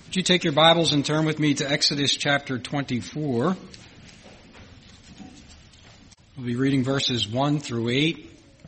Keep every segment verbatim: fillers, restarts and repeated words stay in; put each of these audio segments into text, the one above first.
Would you take your Bibles and turn with me to Exodus chapter twenty-four? We'll be reading verses one through eight.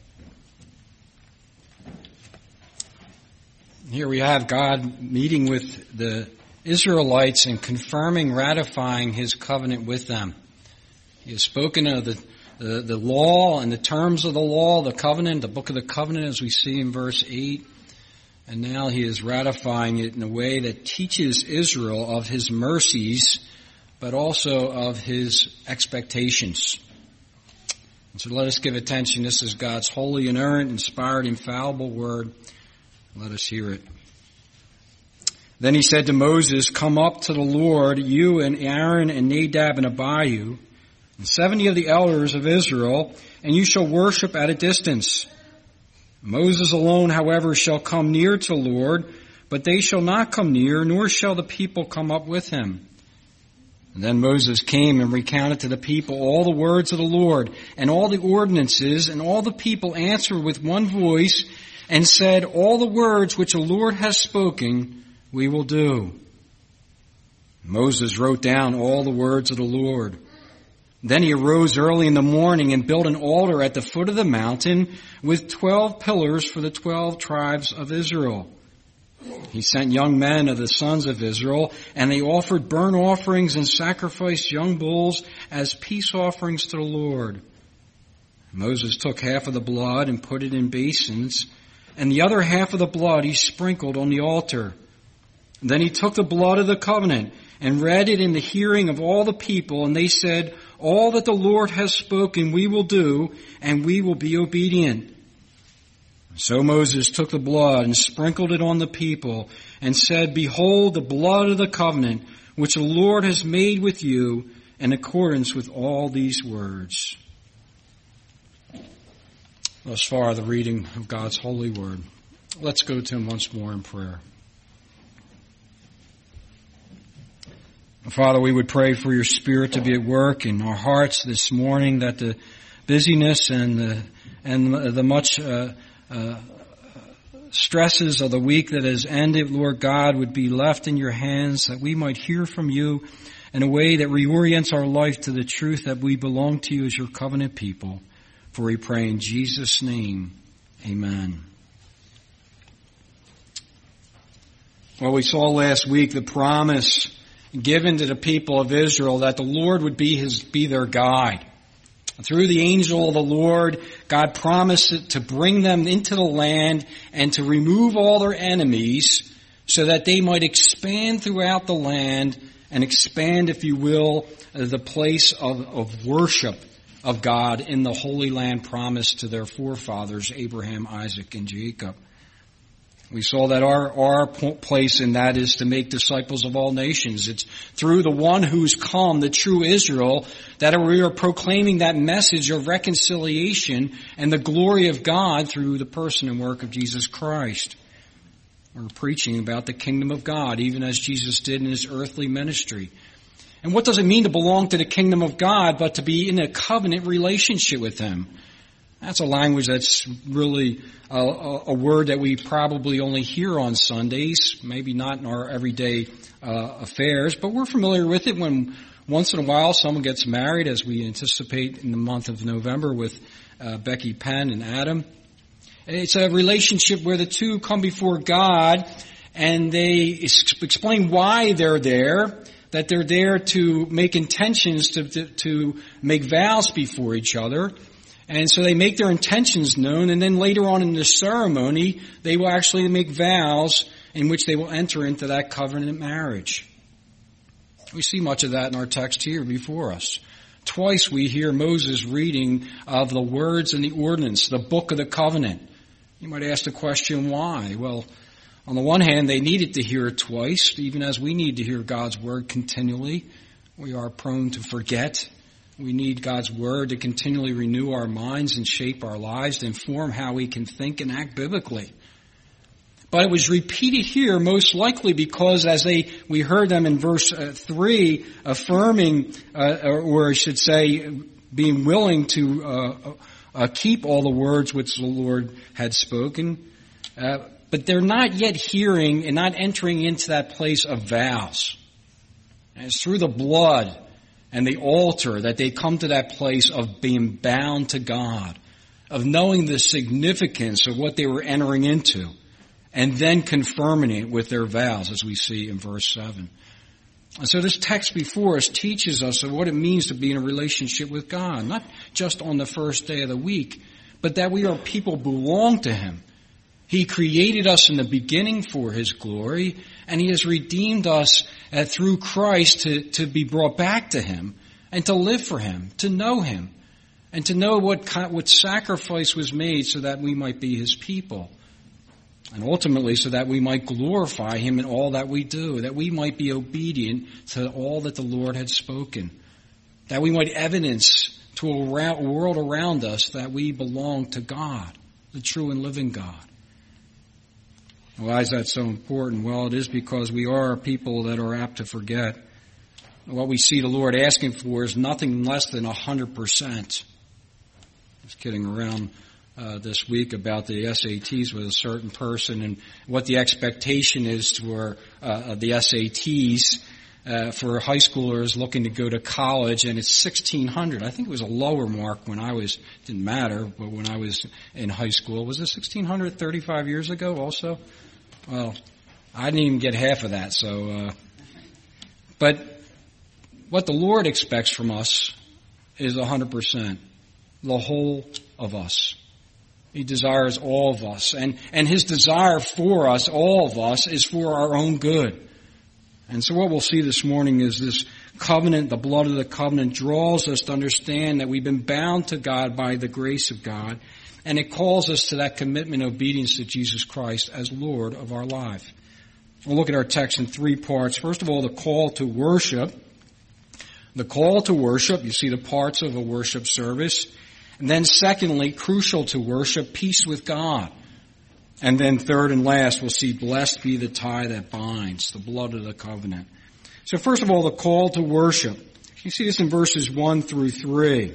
Here we have God meeting with the Israelites and confirming, ratifying His covenant with them. He has spoken of the, the, the law and the terms of the law, the covenant, the book of the covenant as we see in verse eight. And now He is ratifying it in a way that teaches Israel of His mercies, but also of His expectations. And so let us give attention. This is God's holy, inerrant, inspired, infallible word. Let us hear it. Then He said to Moses, "Come up to the Lord, you and Aaron and Nadab and Abihu, and seventy of the elders of Israel, and you shall worship at a distance. Moses alone, however, shall come near to the Lord, but they shall not come near, nor shall the people come up with him." And then Moses came and recounted to the people all the words of the Lord, and all the ordinances, and all the people answered with one voice, and said, "All the words which the Lord has spoken, we will do." Moses wrote down all the words of the Lord. Then he arose early in the morning and built an altar at the foot of the mountain with twelve pillars for the twelve tribes of Israel. He sent young men of the sons of Israel, and they offered burnt offerings and sacrificed young bulls as peace offerings to the Lord. Moses took half of the blood and put it in basins, and the other half of the blood he sprinkled on the altar. Then he took the blood of the covenant and read it in the hearing of all the people, and they said, "All that the Lord has spoken we will do, and we will be obedient." So Moses took the blood and sprinkled it on the people, and said, "Behold the blood of the covenant, which the Lord has made with you, in accordance with all these words." Thus far, the reading of God's holy word. Let's go to Him once more in prayer. Father, we would pray for your Spirit to be at work in our hearts this morning, that the busyness and the, and the much uh, uh, stresses of the week that has ended, Lord God, would be left in your hands, that we might hear from you in a way that reorients our life to the truth that we belong to you as your covenant people. For we pray in Jesus' name, amen. Well, we saw last week the promise given to the people of Israel that the Lord would be his, be their guide. Through the angel of the Lord, God promised to bring them into the land and to remove all their enemies so that they might expand throughout the land and expand, if you will, the place of, of worship of God in the Holy Land promised to their forefathers, Abraham, Isaac, and Jacob. We saw that our, our place in that is to make disciples of all nations. It's through the one who's come, the true Israel, that we are proclaiming that message of reconciliation and the glory of God through the person and work of Jesus Christ. We're preaching about the kingdom of God, even as Jesus did in his earthly ministry. And what does it mean to belong to the kingdom of God, but to be in a covenant relationship with him? That's a language that's really a, a, a word that we probably only hear on Sundays, maybe not in our everyday uh, affairs, but we're familiar with it when once in a while someone gets married, as we anticipate in the month of November with uh, Becky Penn and Adam. And it's a relationship where the two come before God and they ex- explain why they're there, that they're there to make intentions, to, to, to make vows before each other. And so they make their intentions known, and then later on in the ceremony, they will actually make vows in which they will enter into that covenant marriage. We see much of that in our text here before us. Twice we hear Moses reading of the words and the ordinance, the book of the covenant. You might ask the question, why? Well, on the one hand, they needed to hear it twice, even as we need to hear God's word continually. We are prone to forget. We need God's word to continually renew our minds and shape our lives to inform how we can think and act biblically. But it was repeated here most likely because as they, we heard them in verse uh, three, affirming, uh, or, or I should say, being willing to uh, uh, keep all the words which the Lord had spoken. Uh, but they're not yet hearing and not entering into that place of vows. And it's through the blood and the altar that they come to that place of being bound to God, of knowing the significance of what they were entering into, and then confirming it with their vows, as we see in verse seven. And so this text before us teaches us of what it means to be in a relationship with God, not just on the first day of the week, but that we are people who belong to Him. He created us in the beginning for His glory, and He has redeemed us uh, through Christ to, to be brought back to Him and to live for Him, to know Him, and to know what, what sacrifice was made so that we might be His people. And ultimately so that we might glorify Him in all that we do, that we might be obedient to all that the Lord had spoken, that we might evidence to a world around us that we belong to God, the true and living God. Why is that so important? Well, it is because we are a people that are apt to forget. What we see the Lord asking for is nothing less than one hundred percent. I was kidding around uh, this week about the S A Ts with a certain person and what the expectation is for uh, the S A Ts uh, for high schoolers looking to go to college, and it's sixteen hundred. I think it was a lower mark when I was, didn't matter, but when I was in high school. Was it sixteen hundred thirty-five years ago also? Well, I didn't even get half of that, so, uh, but what the Lord expects from us is one hundred percent, the whole of us. He desires all of us, and, and His desire for us, all of us, is for our own good. And so what we'll see this morning is this covenant, the blood of the covenant, draws us to understand that we've been bound to God by the grace of God, and it calls us to that commitment and obedience to Jesus Christ as Lord of our life. We'll look at our text in three parts. First of all, the call to worship. The call to worship, you see the parts of a worship service. And then secondly, crucial to worship, peace with God. And then third and last, we'll see blessed be the tie that binds, the blood of the covenant. So first of all, the call to worship. You see this in verses one through three.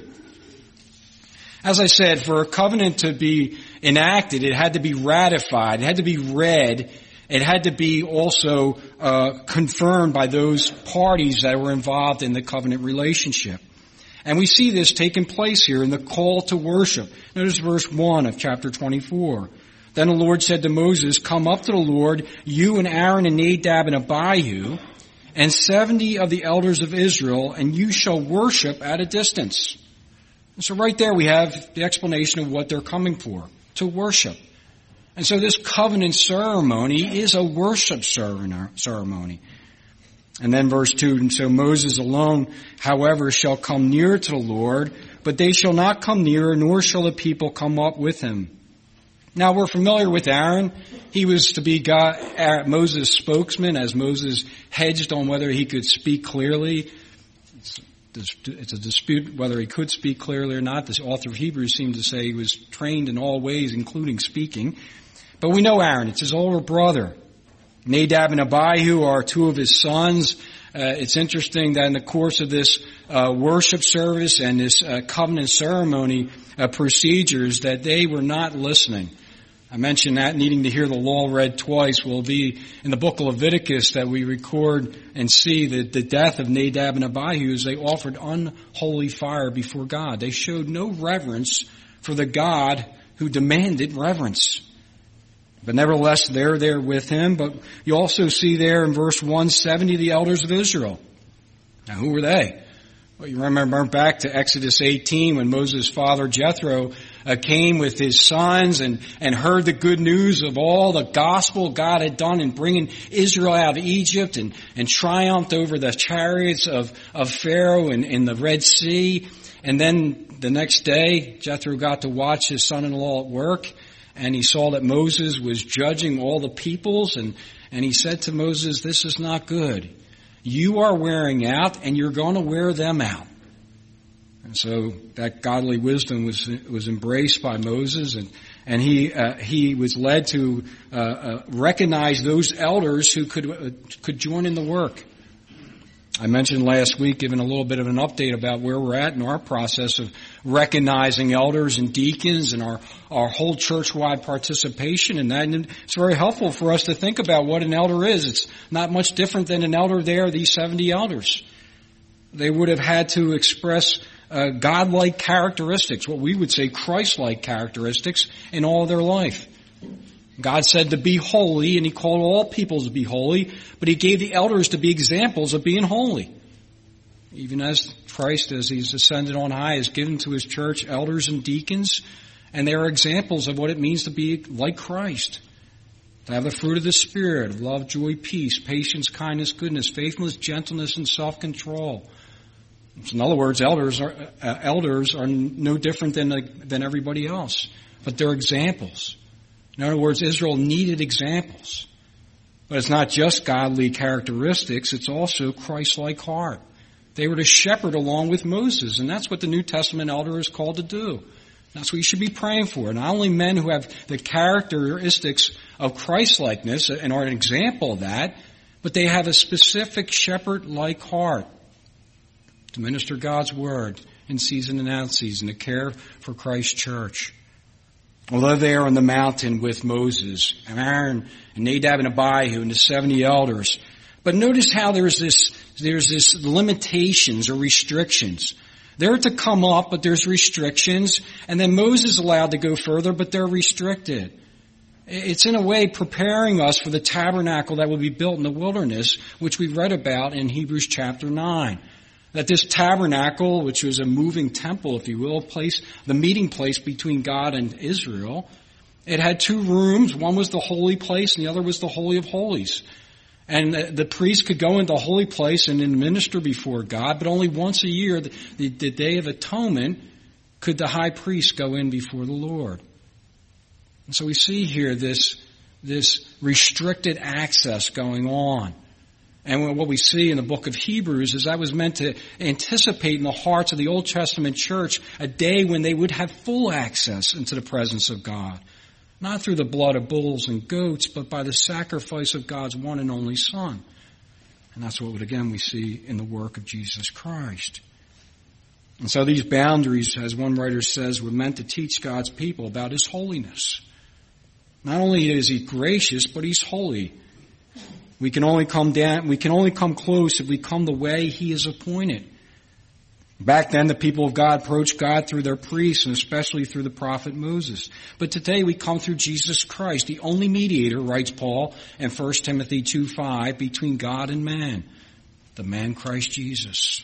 As I said, for a covenant to be enacted, it had to be ratified, it had to be read, it had to be also uh, confirmed by those parties that were involved in the covenant relationship. And we see this taking place here in the call to worship. Notice verse one of chapter twenty-four. Then the Lord said to Moses, "Come up to the Lord, you and Aaron and Nadab and Abihu, and seventy of the elders of Israel, and you shall worship at a distance." And so right there we have the explanation of what they're coming for, to worship. And so this covenant ceremony is a worship ceremony. And then verse two, and so Moses alone, however, shall come near to the Lord, but they shall not come nearer, nor shall the people come up with him. Now we're familiar with Aaron. He was to be God, Moses' spokesman, as Moses hedged on whether he could speak clearly. It's, it's a dispute whether he could speak clearly or not. The author of Hebrews seemed to say he was trained in all ways, including speaking. But we know Aaron. It's his older brother. Nadab and Abihu are two of his sons. Uh, it's interesting that in the course of this uh, worship service and this uh, covenant ceremony uh, procedures, that they were not listening. I mentioned that needing to hear the law read twice will be in the book of Leviticus that we record and see the, the death of Nadab and Abihu as they offered unholy fire before God. They showed no reverence for the God who demanded reverence. But nevertheless, they're there with him. But you also see there in verse one, seventy of the elders of Israel. Now, who were they? Well, you remember back to Exodus eighteen when Moses' father Jethro uh, came with his sons and, and heard the good news of all the gospel God had done in bringing Israel out of Egypt and, and triumphed over the chariots of, of Pharaoh in, in the Red Sea. And then the next day, Jethro got to watch his son-in-law at work. And he saw that Moses was judging all the peoples, and, and he said to Moses, "This is not good. You are wearing out, and you're going to wear them out." And so that godly wisdom was was embraced by Moses, and and he uh, he was led to uh, uh, recognize those elders who could uh, could join in the work. I mentioned last week, giving a little bit of an update about where we're at in our process of recognizing elders and deacons and our, our whole church-wide participation in that. And it's very helpful for us to think about what an elder is. It's not much different than an elder there, these seventy elders. They would have had to express uh, God-like characteristics, what we would say Christ-like characteristics in all of their life. God said to be holy, and He called all people to be holy, but He gave the elders to be examples of being holy. Even as Christ, as He's ascended on high, has given to His church elders and deacons, and they are examples of what it means to be like Christ. To have the fruit of the Spirit, of love, joy, peace, patience, kindness, goodness, faithfulness, gentleness, and self-control. In other words, elders are, uh, elders are no different than, uh, than everybody else, but they're examples. In other words, Israel needed examples. But it's not just godly characteristics, it's also Christ-like heart. They were to shepherd along with Moses, and that's what the New Testament elder is called to do. That's what you should be praying for. Not only men who have the characteristics of Christ-likeness and are an example of that, but they have a specific shepherd-like heart to minister God's word in season and out of season, to care for Christ's church. Although they are on the mountain with Moses, and Aaron, and Nadab and Abihu, and the seventy elders. But notice how there's this, there's this limitations or restrictions. They're to come up, but there's restrictions. And then Moses is allowed to go further, but they're restricted. It's in a way preparing us for the tabernacle that will be built in the wilderness, which we read about in Hebrews chapter nine. That this tabernacle, which was a moving temple, if you will, a place, the meeting place between God and Israel, it had two rooms. One was the holy place and the other was the Holy of Holies. And the, the priest could go into the holy place and minister before God, but only once a year, the, the, the Day of Atonement, could the high priest go in before the Lord. And so we see here this, this restricted access going on. And what we see in the book of Hebrews is that was meant to anticipate in the hearts of the Old Testament church a day when they would have full access into the presence of God. Not through the blood of bulls and goats, but by the sacrifice of God's one and only Son. And that's what, again, we see in the work of Jesus Christ. And so these boundaries, as one writer says, were meant to teach God's people about His holiness. Not only is He gracious, but He's holy. We can only come down, we can only come close if we come the way He is appointed. Back then, the people of God approached God through their priests and especially through the prophet Moses. But today we come through Jesus Christ, the only mediator, writes Paul in First Timothy two five, between God and man, the man Christ Jesus.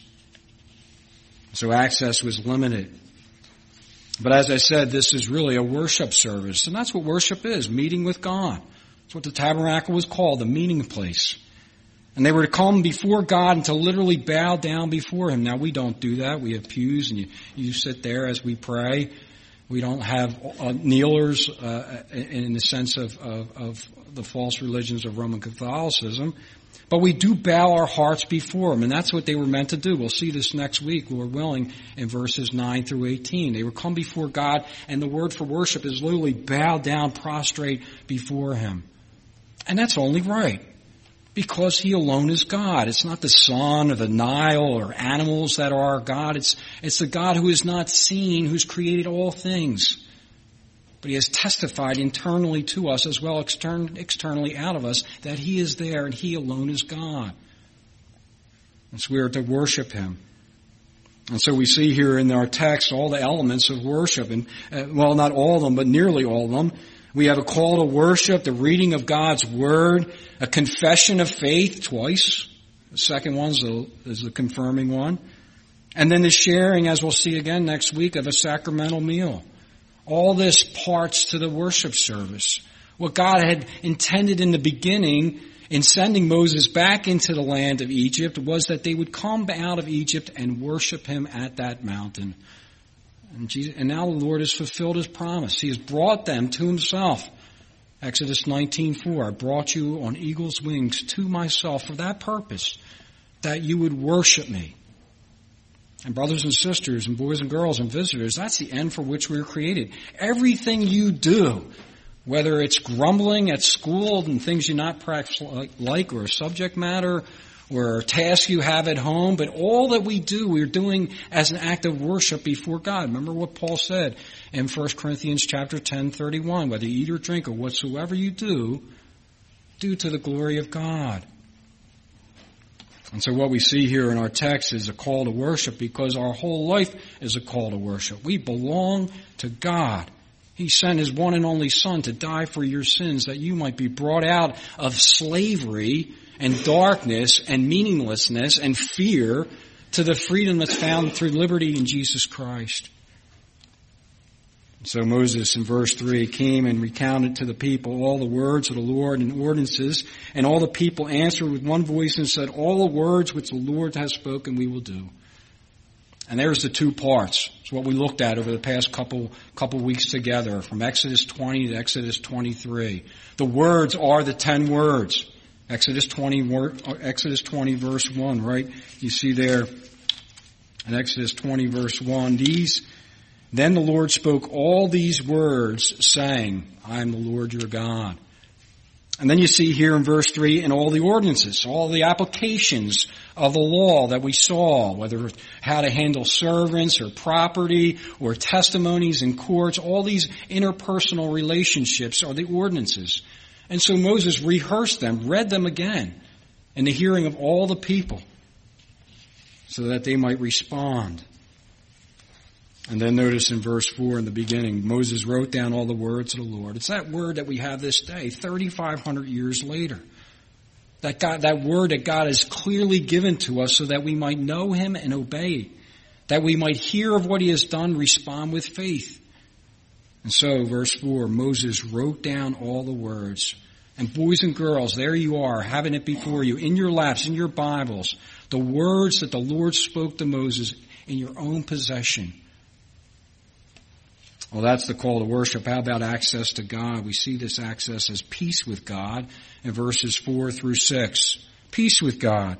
So access was limited. But as I said, this is really a worship service, and that's what worship is, meeting with God. That's what the tabernacle was called, the meeting place. And they were to come before God and to literally bow down before Him. Now, we don't do that. We have pews, and you, you sit there as we pray. We don't have uh, kneelers uh, in the sense of, of, of the false religions of Roman Catholicism. But we do bow our hearts before Him, and that's what they were meant to do. We'll see this next week, Lord willing, in verses nine through eighteen. They would come before God, and the word for worship is literally bow down, prostrate before Him. And that's only right, because He alone is God. It's not the sun or the Nile or animals that are our God. It's, it's the God who is not seen, who's created all things. But He has testified internally to us as well extern, externally out of us that He is there and He alone is God. And so we are to worship Him. And so we see here in our text all the elements of worship. And uh, well, not all of them, but nearly all of them. We have a call to worship, the reading of God's Word, a confession of faith twice. The second one is the confirming one. And then the sharing, as we'll see again next week, of a sacramental meal. All this parts to the worship service. What God had intended in the beginning in sending Moses back into the land of Egypt was that they would come out of Egypt and worship Him at that mountain. And, Jesus, and now the Lord has fulfilled His promise. He has brought them to Himself. Exodus nineteen four, I brought you on eagle's wings to myself for that purpose, that you would worship me. And brothers and sisters and boys and girls and visitors, that's the end for which we were created. Everything you do, whether it's grumbling at school and things you're not perhaps like or a subject matter, or a task you have at home, but all that we do, we're doing as an act of worship before God. Remember what Paul said in First Corinthians chapter ten, thirty-one, whether you eat or drink or whatsoever you do, do to the glory of God. And so what we see here in our text is a call to worship, because our whole life is a call to worship. We belong to God. He sent His one and only Son to die for your sins, that you might be brought out of slavery and darkness and meaninglessness and fear to the freedom that's found through liberty in Jesus Christ. So Moses in verse three came and recounted to the people all the words of the Lord and ordinances, and all the people answered with one voice and said, all the words which the Lord has spoken we will do. And there's the two parts. It's what we looked at over the past couple couple weeks together, from Exodus twenty to Exodus twenty-three. The words are the ten words. Exodus twenty, Exodus twenty verse one, right? You see there in Exodus twenty verse one, these Then the Lord spoke all these words, saying, I am the Lord your God. And then you see here in verse three, and all the ordinances, all the applications of the law that we saw, whether how to handle servants or property or testimonies in courts, all these interpersonal relationships are the ordinances. And so Moses rehearsed them, read them again in the hearing of all the people so that they might respond. And then notice in verse four in the beginning, Moses wrote down all the words of the Lord. It's that word that we have this day, thirty-five hundred years later. That God, that word that God has clearly given to us so that we might know Him and obey. That we might hear of what He has done, respond with faith. And so, verse four, Moses wrote down all the words. And boys and girls, there you are, having it before you, in your laps, in your Bibles, the words that the Lord spoke to Moses in your own possession. Well, that's the call to worship. How about access to God? We see this access as peace with God in verses four through six. Peace with God.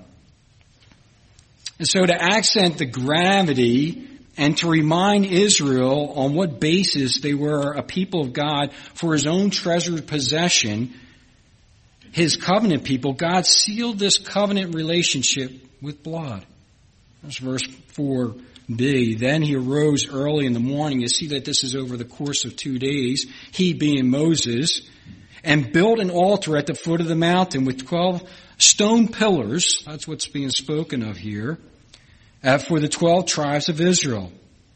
And so to accent the gravity and to remind Israel on what basis they were a people of God for His own treasured possession, His covenant people, God sealed this covenant relationship with blood. That's verse four b. Then he arose early in the morning. You see that this is over the course of two days, he being Moses, and built an altar at the foot of the mountain with twelve stone pillars. That's what's being spoken of here, uh, for the twelve tribes of Israel.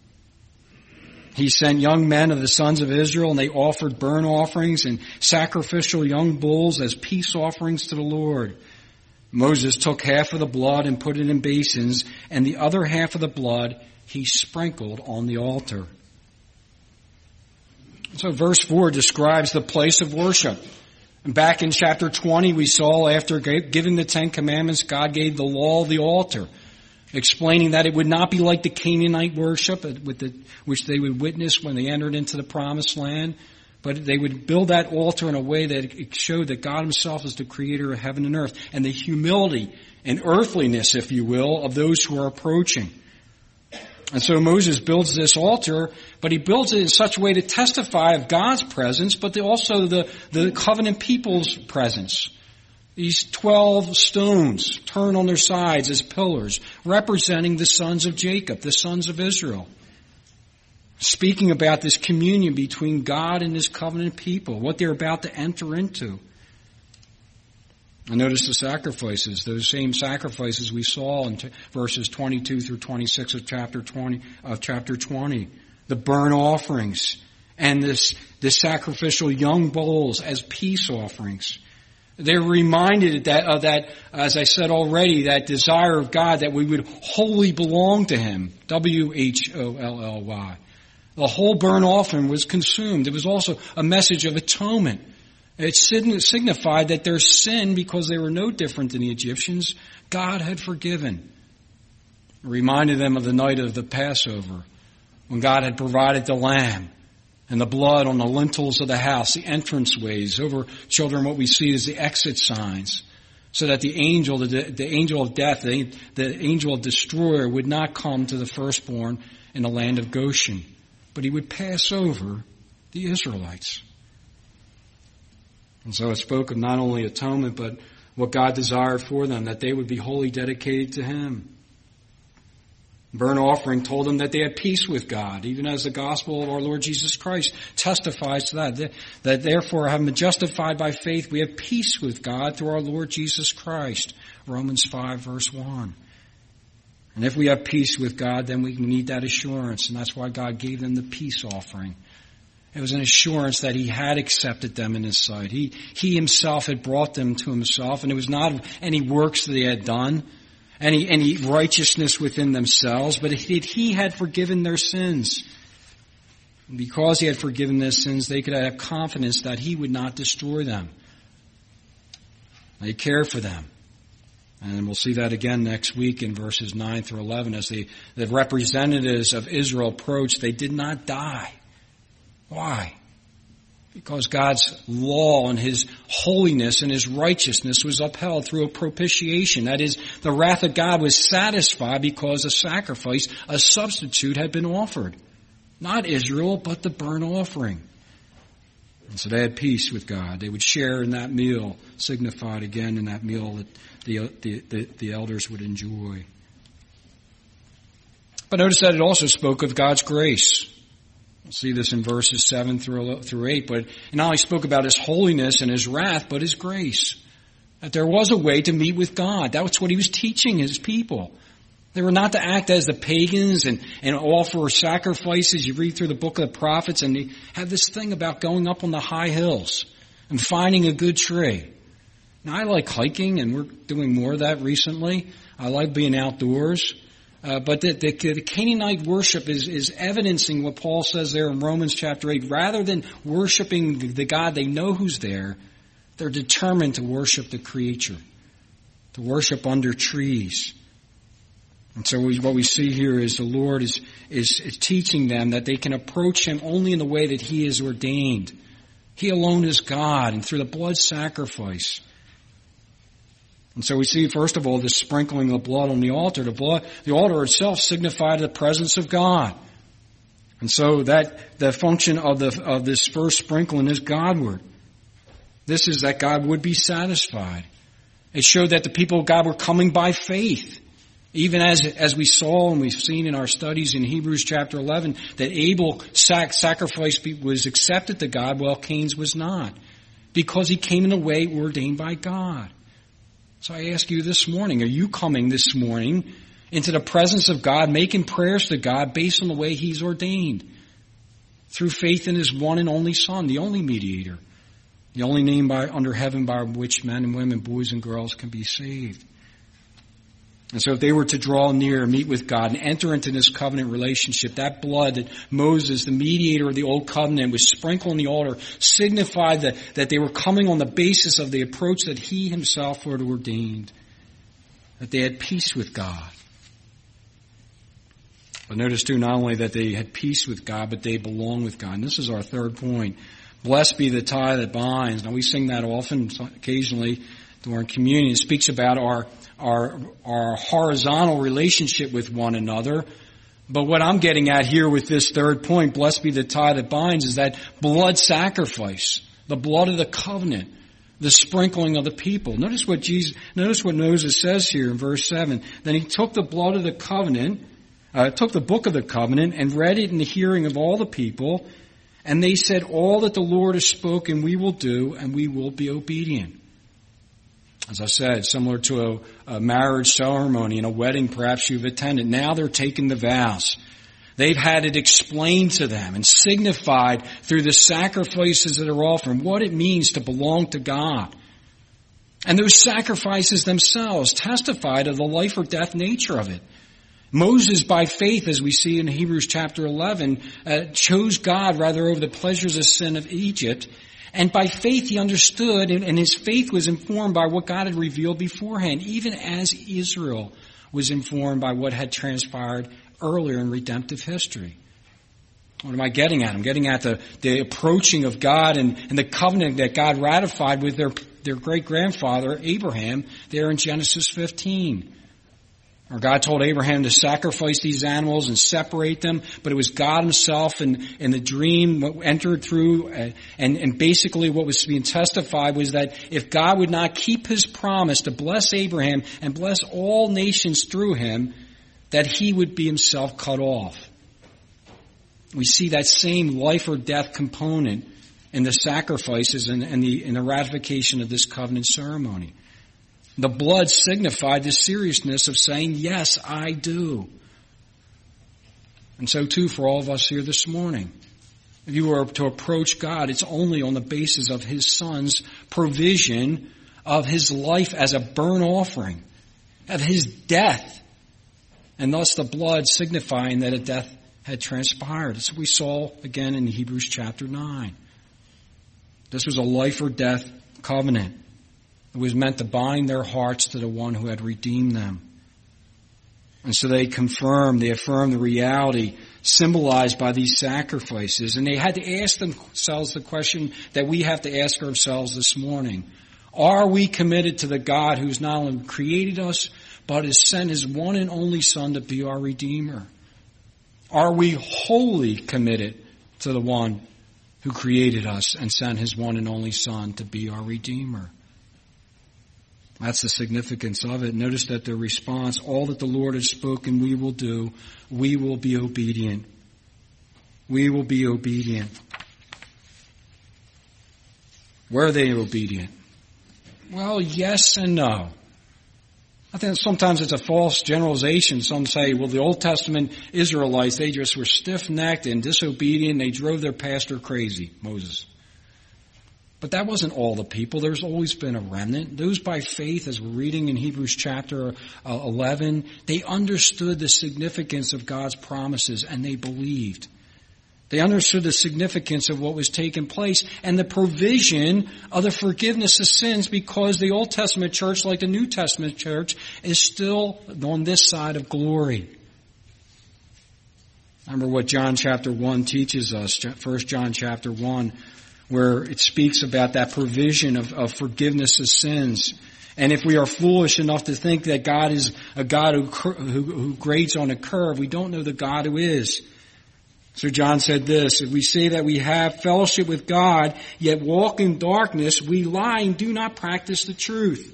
He sent young men of the sons of Israel, and they offered burnt offerings and sacrificial young bulls as peace offerings to the Lord. Moses took half of the blood and put it in basins, and the other half of the blood he sprinkled on the altar. So verse four describes the place of worship. And back in chapter twenty, we saw after giving the Ten Commandments, God gave the law of the altar, explaining that it would not be like the Canaanite worship with the, which they would witness when they entered into the promised land, but they would build that altar in a way that it showed that God Himself is the creator of heaven and earth, and the humility and earthliness, if you will, of those who are approaching. And so Moses builds this altar, but he builds it in such a way to testify of God's presence, but also the, the covenant people's presence. These twelve stones turn on their sides as pillars, representing the sons of Jacob, the sons of Israel. Speaking about this communion between God and His covenant people, what they're about to enter into. And notice the sacrifices, those same sacrifices we saw in t- verses twenty-two through twenty-six of chapter twenty, of chapter twenty. The burnt offerings and this, this sacrificial young bulls as peace offerings. They're reminded that, of that, as I said already, that desire of God that we would wholly belong to Him. W H O L L Y. The whole burnt offering was consumed. It was also a message of atonement. It signified that their sin, because they were no different than the Egyptians, God had forgiven. It reminded them of the night of the Passover, when God had provided the lamb and the blood on the lintels of the house, the entranceways. Over children, what we see is the exit signs, so that the angel, the, the angel of death, the, the angel of destroyer would not come to the firstborn in the land of Goshen, but he would pass over the Israelites. And so it spoke of not only atonement, but what God desired for them, that they would be wholly dedicated to Him. Burnt offering told them that they had peace with God, even as the gospel of our Lord Jesus Christ testifies to that. That, that therefore, having been justified by faith, we have peace with God through our Lord Jesus Christ. Romans five, verse one. And if we have peace with God, then we need that assurance, and that's why God gave them the peace offering. It was an assurance that He had accepted them in His sight. He, he Himself had brought them to Himself, and it was not any works that they had done, any, any righteousness within themselves, but it, He had forgiven their sins. And because He had forgiven their sins, they could have confidence that He would not destroy them. He cared for them. And we'll see that again next week in verses nine through eleven. As the, the representatives of Israel approached, they did not die. Why? Because God's law and His holiness and His righteousness was upheld through a propitiation. That is, the wrath of God was satisfied because a sacrifice, a substitute had been offered. Not Israel, but the burnt offering. And so they had peace with God. They would share in that meal, signified again in that meal that the, the, the, the elders would enjoy. But notice that it also spoke of God's grace. We'll see this in verses seven through eight. But it not only spoke about His holiness and His wrath, but His grace. That there was a way to meet with God. That's what He was teaching His people. They were not to act as the pagans and, and offer sacrifices. You read through the book of the prophets, and they have this thing about going up on the high hills and finding a good tree. Now, I like hiking, and we're doing more of that recently. I like being outdoors. Uh, but the, the, the Canaanite worship is, is evidencing what Paul says there in Romans chapter eight. Rather than worshiping the, the God, they know who's there. They're determined to worship the creature, to worship under trees. And so we, what we see here is the Lord is, is, is teaching them that they can approach Him only in the way that He has ordained. He alone is God, and through the blood sacrifice. And so we see, first of all, the sprinkling of blood on the altar. The blood, the altar itself signified the presence of God. And so that the function of the of this first sprinkling is Godward. This is that God would be satisfied. It showed that the people of God were coming by faith. Even as as we saw and we've seen in our studies in Hebrews chapter eleven, that Abel's sac- sacrifice was accepted to God while Cain's was not. Because he came in a way ordained by God. So I ask you this morning, are you coming this morning into the presence of God, making prayers to God based on the way He's ordained? Through faith in His one and only Son, the only mediator. The only name by under heaven by which men and women, boys and girls can be saved. And so if they were to draw near, meet with God, and enter into this covenant relationship, that blood that Moses, the mediator of the old covenant, was sprinkled on the altar, signified that, that they were coming on the basis of the approach that He Himself had ordained. That they had peace with God. But notice too, not only that they had peace with God, but they belong with God. And this is our third point. Blessed be the tie that binds. Now we sing that often, occasionally, during communion. It speaks about our Our, our horizontal relationship with one another. But what I'm getting at here with this third point, blessed be the tie that binds, is that blood sacrifice, the blood of the covenant, the sprinkling of the people. Notice what Jesus, notice what Moses says here in verse seven. Then he took the blood of the covenant, uh, took the book of the covenant and read it in the hearing of all the people. And they said, all that the Lord has spoken we will do, and we will be obedient. As I said, similar to a, a marriage ceremony and a wedding perhaps you've attended. Now they're taking the vows. They've had it explained to them and signified through the sacrifices that are offered what it means to belong to God. And those sacrifices themselves testified of the life or death nature of it. Moses, by faith, as we see in Hebrews chapter eleven, uh, chose God rather over the pleasures of sin of Egypt. And by faith he understood, and his faith was informed by what God had revealed beforehand, even as Israel was informed by what had transpired earlier in redemptive history. What am I getting at? I'm getting at the, the approaching of God and, and the covenant that God ratified with their, their great-grandfather, Abraham, there in Genesis fifteen. Or God told Abraham to sacrifice these animals and separate them, but it was God himself in, in the dream entered through, uh, and, and basically what was being testified was that if God would not keep his promise to bless Abraham and bless all nations through him, that he would be himself cut off. We see that same life or death component in the sacrifices and, and, the, and the ratification of this covenant ceremony. The blood signified the seriousness of saying, yes, I do. And so too for all of us here this morning. If you were to approach God, it's only on the basis of his Son's provision of his life as a burnt offering, of his death, and thus the blood signifying that a death had transpired. That's what we saw again in Hebrews chapter nine. This was a life or death covenant. It was meant to bind their hearts to the one who had redeemed them. And so they confirmed, they affirmed the reality symbolized by these sacrifices. And they had to ask themselves the question that we have to ask ourselves this morning. Are we committed to the God who's not only created us, but has sent his one and only Son to be our Redeemer? Are we wholly committed to the one who created us and sent his one and only Son to be our Redeemer? That's the significance of it. Notice that their response, all that the Lord has spoken, we will do. We will be obedient. We will be obedient. Were they obedient? Well, yes and no. I think sometimes it's a false generalization. Some say, well, the Old Testament Israelites, they just were stiff-necked and disobedient. They drove their pastor crazy, Moses. But that wasn't all the people. There's always been a remnant. Those by faith, as we're reading in Hebrews chapter eleven, they understood the significance of God's promises and they believed. They understood the significance of what was taking place and the provision of the forgiveness of sins, because the Old Testament church, like the New Testament church, is still on this side of glory. Remember what John chapter one teaches us, First John chapter one, where it speaks about that provision of, of forgiveness of sins. And if we are foolish enough to think that God is a God who, who, who grades on a curve, we don't know the God who is. So John said this, if we say that we have fellowship with God, yet walk in darkness, we lie and do not practice the truth.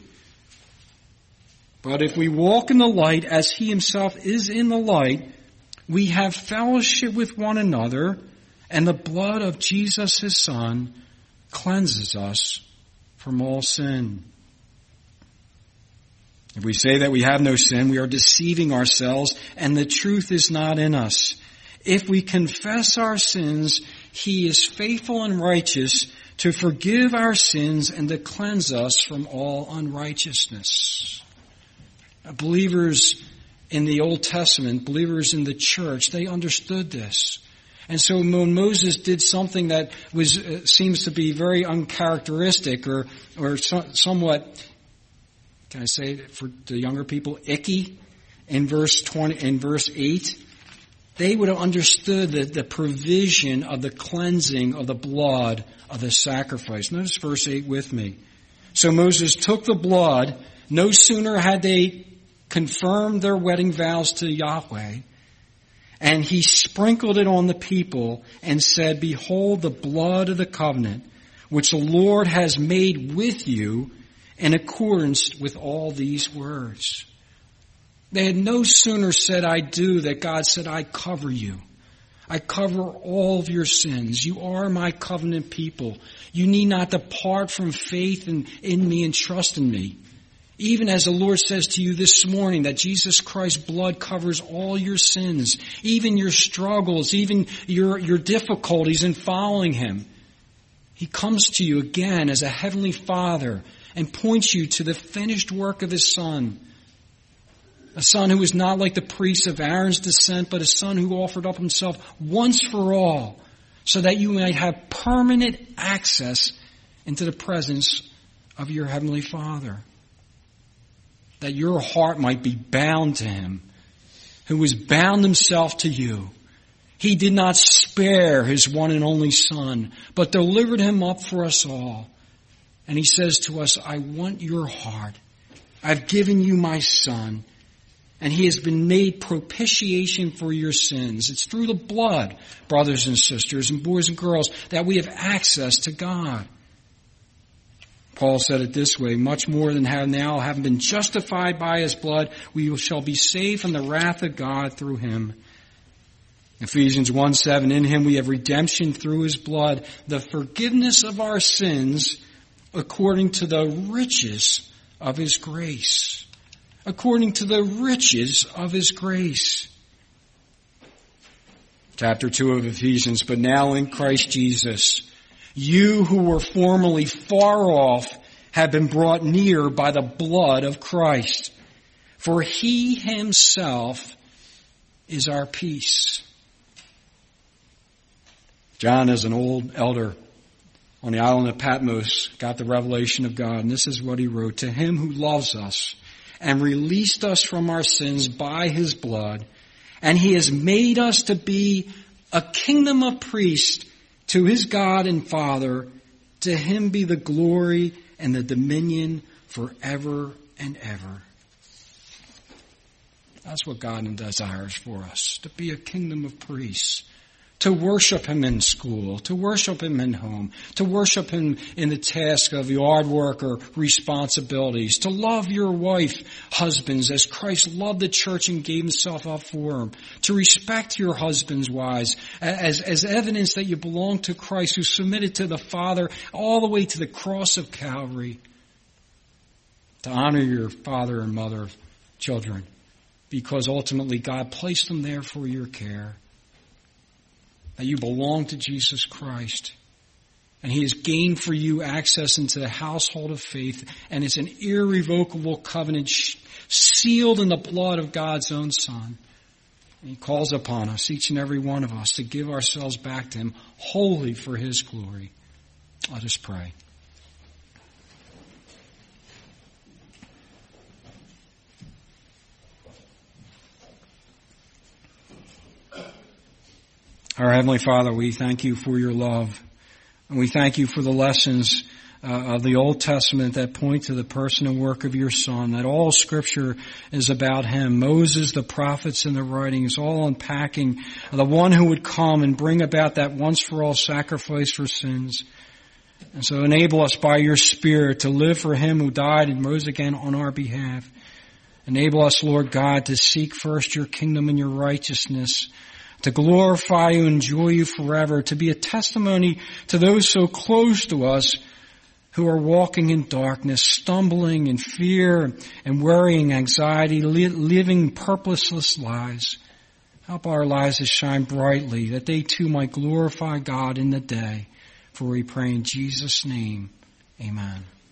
But if we walk in the light as he himself is in the light, we have fellowship with one another, and the blood of Jesus his Son cleanses us from all sin. If we say that we have no sin, we are deceiving ourselves, and the truth is not in us. If we confess our sins, he is faithful and righteous to forgive our sins and to cleanse us from all unrighteousness. Believers in the Old Testament, believers in the church, they understood this. And so when Moses did something that was uh, seems to be very uncharacteristic or or so, somewhat, can I say it for the younger people, icky, in verse twenty, in verse eight, they would have understood the, the provision of the cleansing of the blood of the sacrifice. Notice verse eight with me. So Moses took the blood. No sooner had they confirmed their wedding vows to Yahweh, and he sprinkled it on the people and said, behold the blood of the covenant, which the Lord has made with you in accordance with all these words. They had no sooner said, I do, that God said, I cover you. I cover all of your sins. You are my covenant people. You need not depart from faith in, in me and trust in me. Even as the Lord says to you this morning that Jesus Christ's blood covers all your sins, even your struggles, even your, your difficulties in following him. He comes to you again as a heavenly Father and points you to the finished work of his Son. A Son who is not like the priests of Aaron's descent, but a Son who offered up himself once for all, so that you might have permanent access into the presence of your Heavenly Father. That your heart might be bound to him, who has bound himself to you. He did not spare his one and only Son, but delivered him up for us all. And he says to us, I want your heart. I've given you my Son. And he has been made propitiation for your sins. It's through the blood, brothers and sisters and boys and girls, that we have access to God. Paul said it this way, much more than have now, having been justified by his blood, we shall be saved from the wrath of God through him. Ephesians one seven, in him we have redemption through his blood, the forgiveness of our sins according to the riches of his grace. According to the riches of his grace. Chapter two of Ephesians, but now in Christ Jesus, you who were formerly far off have been brought near by the blood of Christ. For he himself is our peace. John, as an old elder on the island of Patmos, got the revelation of God, and this is what he wrote. To him who loves us and released us from our sins by his blood, and he has made us to be a kingdom of priests to his God and Father. To him be the glory and the dominion forever and ever. That's what God desires for us, to be a kingdom of priests. To worship him in school, to worship him in home, to worship him in the task of yard work or responsibilities, to love your wife, husbands, as Christ loved the church and gave himself up for them, to respect your husbands' wives as, as evidence that you belong to Christ, who submitted to the Father all the way to the cross of Calvary, to honor your father and mother, children, because ultimately God placed them there for your care. That you belong to Jesus Christ. And he has gained for you access into the household of faith. And it's an irrevocable covenant sealed in the blood of God's own Son. And he calls upon us, each and every one of us, to give ourselves back to him wholly for his glory. Let us pray. Our Heavenly Father, we thank you for your love. And we thank you for the lessons uh, of the Old Testament that point to the person and work of your Son, that all Scripture is about him. Moses, the prophets, and the writings, all unpacking the one who would come and bring about that once-for-all sacrifice for sins. And so enable us by your Spirit to live for him who died and rose again on our behalf. Enable us, Lord God, to seek first your kingdom and your righteousness, to glorify you and enjoy you forever, to be a testimony to those so close to us who are walking in darkness, stumbling in fear and worrying, anxiety, li- living purposeless lives. Help our lives to shine brightly, that they too might glorify God in the day. For we pray in Jesus' name, amen.